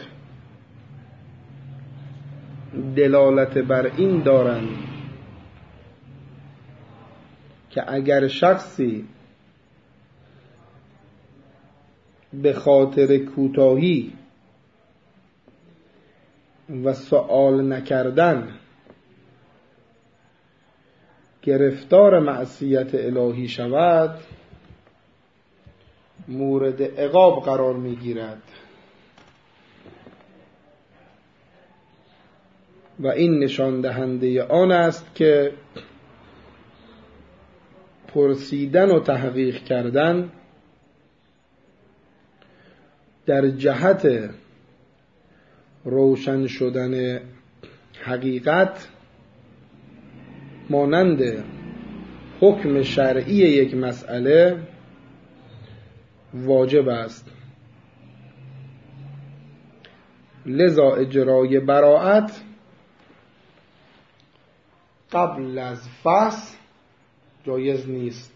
دلالت بر این دارند که اگر شخصی به خاطر کوتاهی و سؤال نکردن گرفتار معصیت الهی شود، مورد عقاب قرار میگیرد و این نشان دهنده آن است که پرسیدن و تحقیق کردن در جهت روشن شدن حقیقت مانند حکم شرعی یک مسئله واجب است. لذا اجرای براءت قبل از فحص جایز نیست.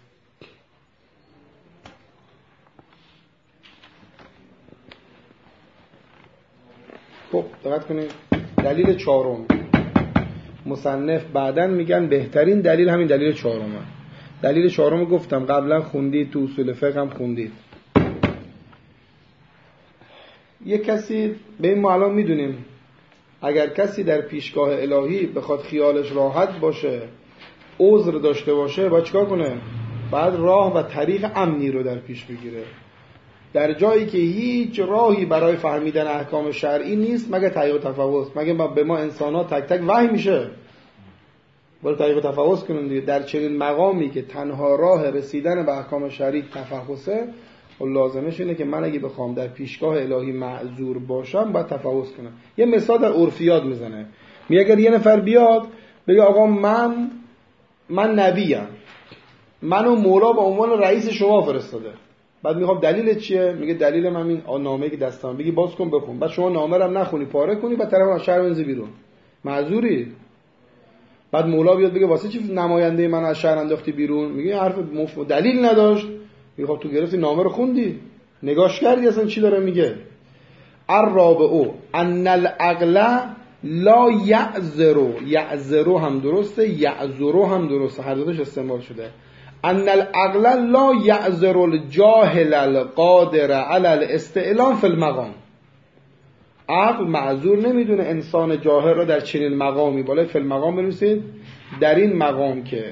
خب دقت کنید، دلیل چهارم مصنف بعداً میگن بهترین دلیل همین دلیل چهارمه. دلیل چهارم گفتم قبلا خوندید، تو اصول فقه هم خوندید. یک کسی به این ما الان میدونیم اگر کسی در پیشگاه الهی بخواد خیالش راحت باشه، عذر داشته باشه، باید چیکار کنه؟ بعد راه و طریق امنی رو در پیش بگیره. در جایی که هیچ راهی برای فهمیدن احکام شرعی نیست مگه تحقیق و تفحص، مگه به ما انسان‌ها تک تک وحی میشه، باید تحقیق و تفحص کنیم دیگه. در چنین مقامی که تنها راه رسیدن به احکام شرعی تفحصه، لازمش اینه که من اگه بخوام در پیشگاه الهی معذور باشم باید تفحص کنم. یه مثال در عرفیات میزنه، میگه اگر یه نفر بیاد بگه آقا من نبیم، منو مولا به عنوان رئیس شما فرستاده، بعد میخوام دلیل چیه؟ میگه دلیل من این نامه‌ای که دستم، بگی باز کن بخون، بعد شما نامه رو هم نخونی پاره کنی، بعد طرف از شهر بنزی بیرون، معذوری. بعد مولا بیاد بگه واسه چی نماینده من از شهر انداختی بیرون؟ میگه حرف دلیل نداشت. میگه خب تو گرفتی نامه رو خوندی، نگاش کردی اصلا چی داره میگه؟ الرابع ان العقل لا یعذر هم درسته، یعذر هم درسته، هر دوش استعمال شده. ان العقل لا یعذر الجاهل القادر علی الاستعلام فی المقام. عقل معذور نمیدونه انسان جاهل را در چنین مقامی، بالای فی المقام بنویسید، در این مقام که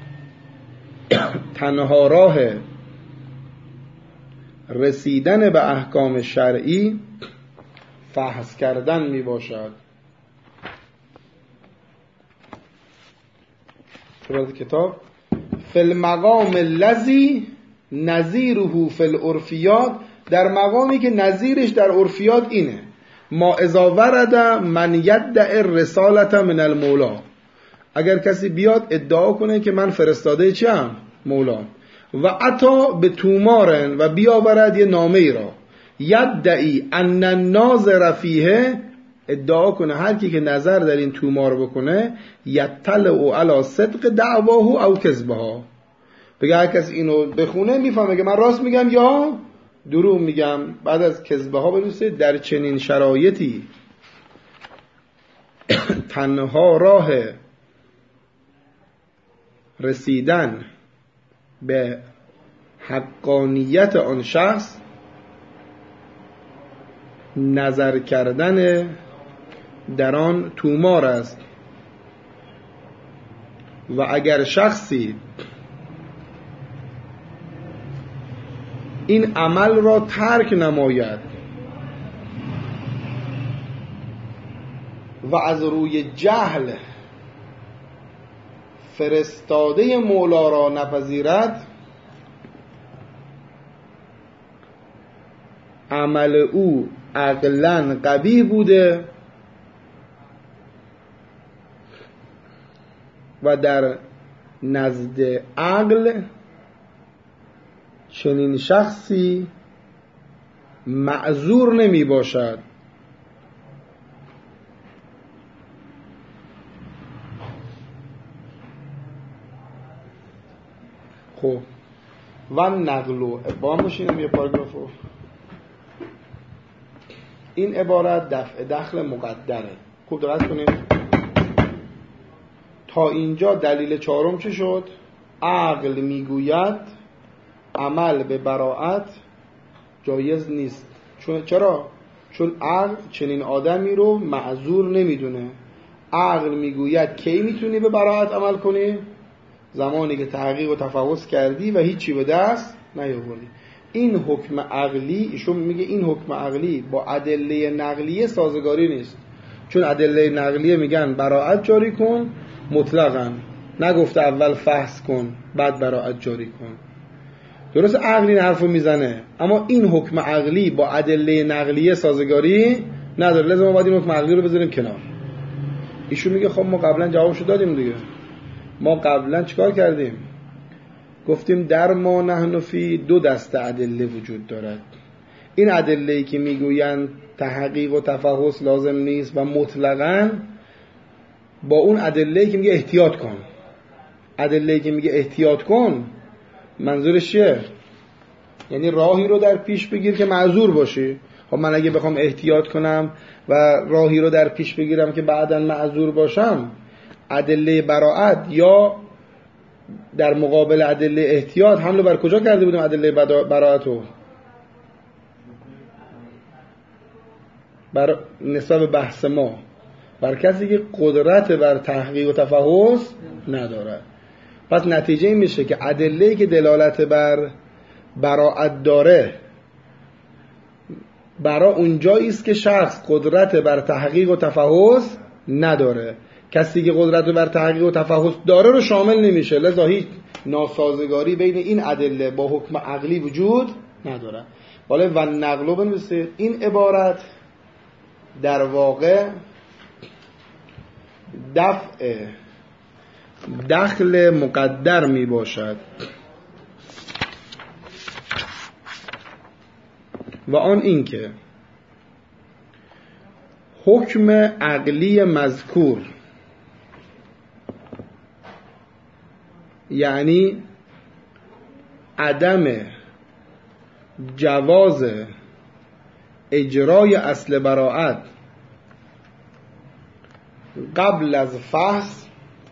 تنها راه رسیدن به احکام شرعی فحص کردن می باشد. شروع کتاب فی المقام الذی نظیره فی العرفیات، در مقامی که نظیرش در عرفیات اینه، ما اذا ورد من یدعی الرسالة من المولا، اگر کسی بیاد ادعا کنه که من فرستاده چیم؟ مولا. و عطا به تومارن، و بیاورد یه نامه ای را، یدعی ان الناظر فیه، ادعا کنه هر کی که نظر در این تومار بکنه، یطلع علی صدق دعواه او کذبها، بگه هر کسی اینو بخونه میفهمه که من راست میگم یا دروغ میگم. بعد از کذبها بنویسه در چنین شرایطی تنها راه رسیدن به حقانیت آن شخص نظر کردن در آن تومار است. و اگر شخصی این عمل را ترک نماید و از روی جهل فرستاده مولا را نپذیرد، عمل او عقلاً قبیح بوده و در نزد عقل چنین شخصی معذور نمی باشد. خب و نقلو با هم باشینم یه پاراگرافو. این عبارت دفع دخل مقدره. خوب دقت کنید تا اینجا دلیل چهارم چه شد؟ عقل میگوید عمل به براءت جایز نیست. چرا؟ چون عقل چنین آدمی رو معذور نمیدونه. عقل میگوید کی میتونی به براءت عمل کنی؟ زمانی که تحقیق و تفحص کردی و هیچی به دست نیاوردی. این حکم عقلی، ایشون میگه این حکم عقلی با ادله نقلیه سازگاری نیست، چون ادله نقلیه میگن براءت جاری کن مطلقاً، نگفته اول فحص کن بعد براءت جاری کن. درست عقلی این حرفو میزنه، اما این حکم عقلی با ادله نقلیه سازگاری نداره، لازم ما باید این حکم عقلی رو بذاریم کنار. ایشون میگه خب ما قبلا جوابشو دادیم دیگه. ما قبلا چیکار کردیم؟ گفتیم در ما نحن فی دو دسته ادله وجود دارد. این ادله‌ای که میگویند تحقیق و تفحص لازم نیست و مطلقاً، با اون ادله‌ای که میگه احتیاط کن. ادله‌ای که میگه احتیاط کن منظورش چیه؟ یعنی راهی رو در پیش بگیر که معذور باشی. خب من اگه بخوام احتیاط کنم و راهی رو در پیش بگیرم که بعداً معذور باشم، ادله براءت یا در مقابل ادله احتیاط حمله بر کجا کرده بودیم؟ ادله براءت رو بر نسبت به بحث ما بر کسی که قدرت بر تحقیق و تفحص ندارد. پس نتیجه این میشه که ادله‌ای که دلالت بر براءت داره برای اونجایی است که شخص قدرت بر تحقیق و تفحص نداره. کسی که قدرت بر تحقیق و تفحص داره رو شامل نمیشه، لذا هیچ ناسازگاری بین این ادله با حکم عقلی وجود نداره. ولی و نقلو بنویسید. این عبارت در واقع دفع دخل مقدر می باشد و آن این که حکم عقلی مذکور، یعنی عدم جواز اجرای اصل براءت قبل از فحص،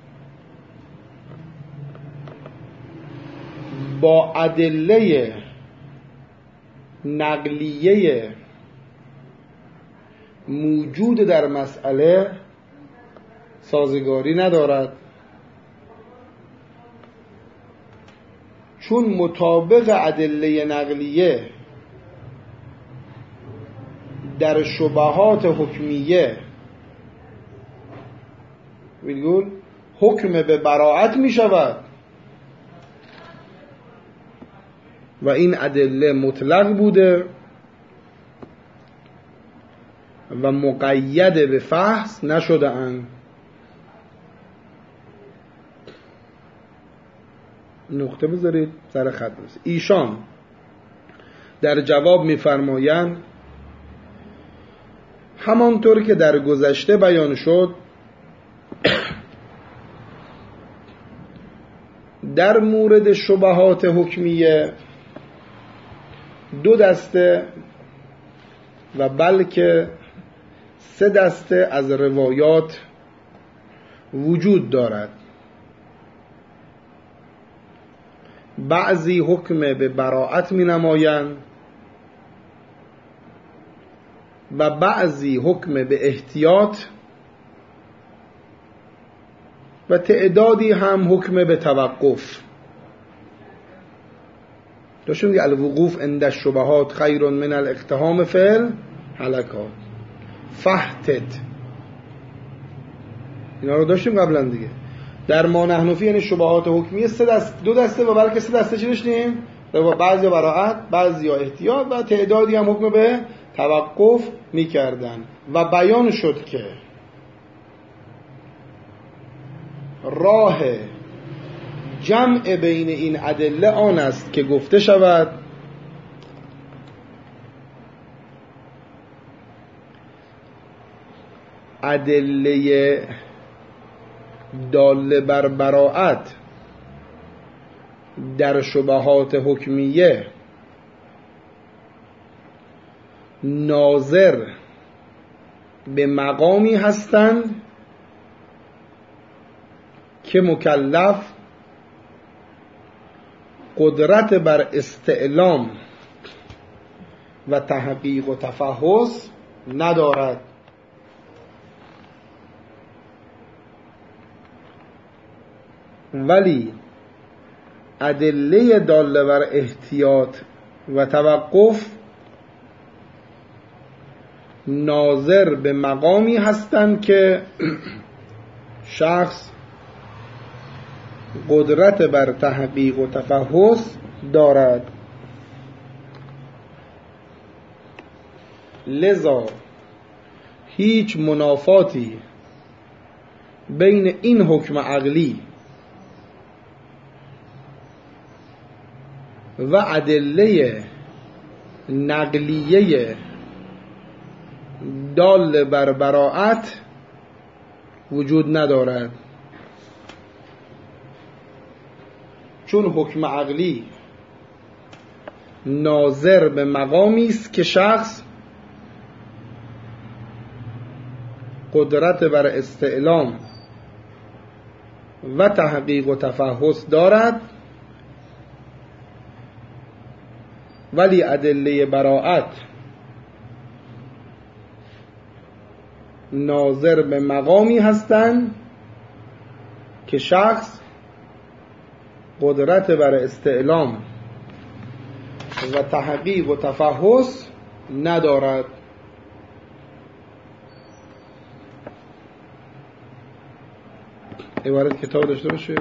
با ادله نقلیه موجود در مسئله سازگاری ندارد، چون مطابق ادله نقلیه در شبهات حکمیه میگون حکم به براءت می شود و این ادله مطلق بوده و مقید به فحص نشده اند. نقطه بذارید سر خط بذارید. ایشان در جواب می‌فرمایند همانطور که در گذشته بیان شد در مورد شبهات حکمیه دو دسته و بلکه سه دسته از روایات وجود دارد. بعضی حکم به براءت می نمایند و بعضی حکم به احتیاط و تعدادی هم حکم به توقف. داشتیم که الوقوف عند الشبهات خیر من الاقتحام فی الهلکات. فحتت اینا رو داشتیم قبلا دیگه. در ما نحن فی یعنی شبهات حکمیه دو دسته و بلکه سه دسته چی داشتیم؟ بعضی براءت، بعضی احتیاط و تعدادی هم حکم به توقف میکردن و بیان شد که راه جمع بین این ادله آن است که گفته شود ادله داله بر براءت در شبهات حکمیه ناظر به مقامی هستند که مکلف قدرت بر استعلام و تحقیق و تفحص ندارد. ولی ادله داله بر احتیاط و توقف ناظر به مقامی هستند که شخص قدرت بر تحقیق و تفحص دارد. لذا هیچ منافاتی بین این حکم عقلی و ادله نقلیه دال بر براءت وجود ندارد، چون حکم عقلی ناظر به مقامی است که شخص قدرت بر استعلام و تحقیق و تفحص دارد، ولی ادله براءت ناظر به مقامی هستند که شخص قدرت بر استعلام و تحقیق و تفحص ندارد. عبارت کتاب داشته باشه.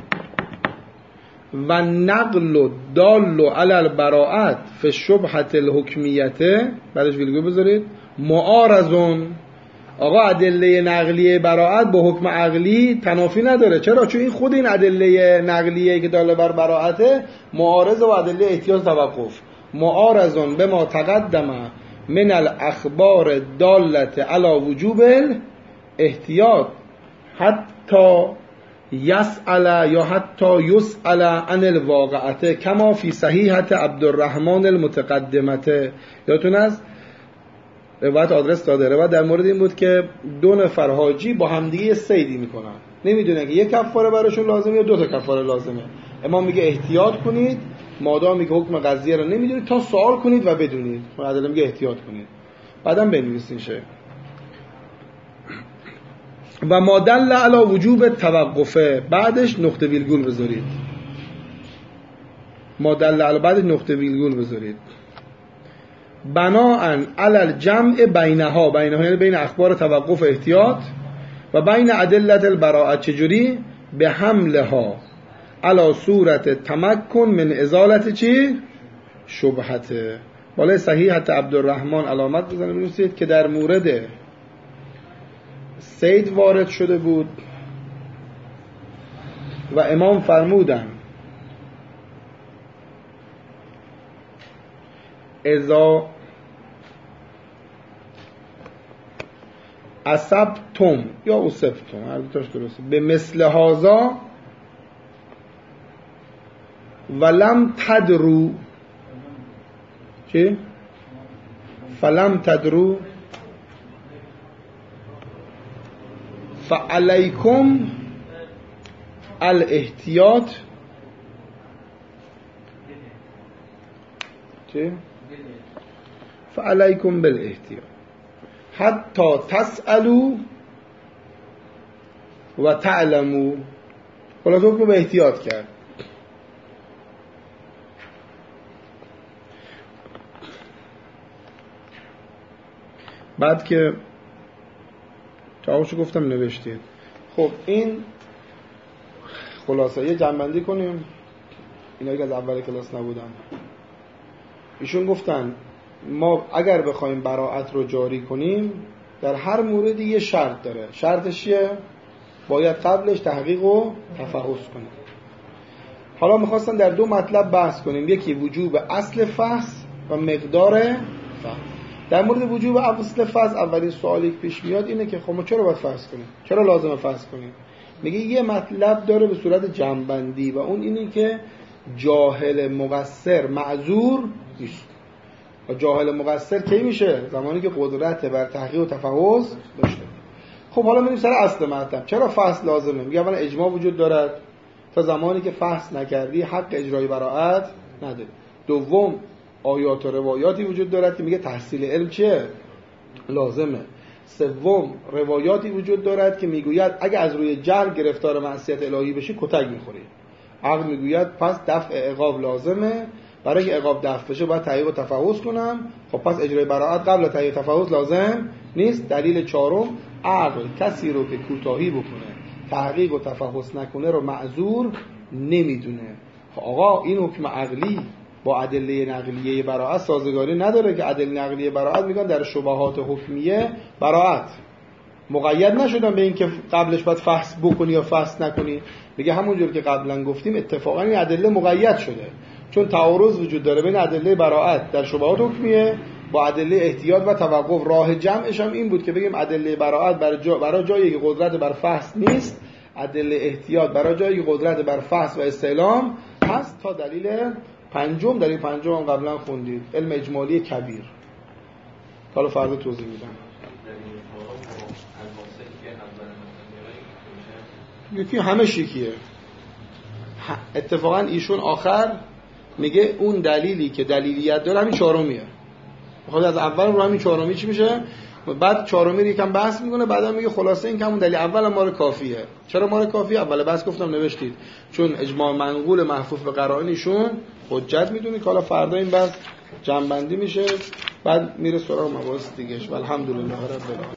و نقل دال علی البراءت فی شبهة الحکمیته، بعدش ویلگو بذارید، معارضون. آقا ادله نقلیه براءت با حکم عقلی تنافی نداره. چرا؟ چون این خود این ادله نقلیه که داله بر براءته معارض و ادله احتیاط توقف. معارضون بما تقدم من الاخبار دالت علی وجوب الاحتیاط حتی یسأل یا حتی یسأل عن الواقعته کما فی صحیحة عبدالرحمن المتقدمته. یادتون است روایت آدرس داده. روایت در مورد این بود که 2 نفر حاجی با همدیگه صیدی میکنن، نمیدونن که یک کفاره براشون لازمه یا 2 تا کفاره لازمه. امام میگه احتیاط کنید، مادامی که حکم قضیه رو نمیدونید تا سوال کنید و بدونید. معدل میگه احتیاط کنید، بعدم بنویسین شه. و ما دل علی وجوب توقفه، بعدش نقطه ویرگول بذارید. ما دل علی بعدش نقطه ویرگول بذارید. بناءً علی الجمع بینها یعنی بین اخبار توقف و احتیاط و بین ادلة البراءة. چجوری؟ به حملها علی صورت تمکن من ازالت چی؟ شبهته. بالای صحیحة عبدالرحمن علامت بزنید بنویسید که در مورد صید وارد شده بود و امام فرمودن اذا اصبتم یا اصبتم، هر دوتاش درسته، به مثل هذا ولم تدرو چی؟ فلم تدرو فعلیکم الاحتیاط چی؟ فعلیکم بالاحتیاط حتی تسألوا و تعلموا. خلاص حکم به احتیاط کرد. بعد که جوابشو گفتم نوشتید. خب این خلاصه یه جنبندی کنیم. اینا که از اول کلاس نبودن. ایشون گفتن ما اگر بخوایم براءت رو جاری کنیم در هر موردی یه شرط داره. شرطش چیه؟ باید قبلش تحقیق و تفحص کنیم. حالا میخواستن در 2 مطلب بحث کنیم. یکی وجوب اصل فحص و مقدار فحص. در مورد وجوب اصل فحص اولین سوالی که پیش میاد اینه که خب ما چرا باید فحص کنیم؟ چرا لازمه فحص کنیم؟ میگه یه مطلب داره به صورت جنبندی و اون اینه که جاهل مقصر معذور نیست. و جاهل مقصر کی میشه؟ زمانی که قدرت بر تحقیق و تفحص داشته. خب حالا میریم سر اصل مطلب. چرا فحص لازمه؟ میگه اولا اجماع وجود دارد، تا زمانی که فحص نکردی حق اجرای براءت نداری. دوم آیات و روایاتی وجود دارد که میگه تحصیل علم چیه؟ لازمه. سوم روایاتی وجود دارد که میگوید اگه از روی جهل گرفتار معصیت الهی بشی کتک میخوری. عقل میگوید پس دفع عقاب لازمه. برای که عقاب دفع بشه باید تحقیق و تفحص کنم. خب پس اجرای براءت قبل تحقیق و تفحص لازم نیست. دلیل 4 عقل کسی رو که کوتاهی بکنه تحقیق و تفحص نکنه رو معذور نمیدونه. آقا این حکم عقلی با ادله نقلیه براءت سازگاری نداره که ادله نقلیه براءت میگن در شبهات حکمیه براءت مقید نشدن به این که قبلش باید فحص بکنی یا فحص نکنی. میگه همونجور که قبلا گفتیم اتفاقا این ادله مقید شده چون تعارض وجود داره بین ادله براءت در شبهات حکمیه با ادله احتیاط و توقف. راه جمعش هم این بود که بگیم ادله براءت برای جایی که قدرت بر فحص نیست، ادله احتیاط برای جایی که قدرت بر فحص و استعلام هست. تا دلیل پنجم قبلا خوندید، علم اجمالی کبیر. حالا فردا توضیح میدم. یکی همه شیکیه. اتفاقا ایشون آخر میگه اون دلیلی که دلیلیت داره همین 4میه. خود از اول رو همین 4می چی میشه؟ بعد چهارمی یکم بحث میکنه، بعدا میگه خلاصه این که همون دلیل اول ما رو کافیه. چرا ما رو کافیه؟ اول بس گفتم نوشتید چون اجماع منقول محفوظ به قرائنشون حجت میدونید که حالا فردا این بحث جمع بندی میشه، بعد میره سراغ مباحث دیگه‌اش. والحمدلله رب العالمین.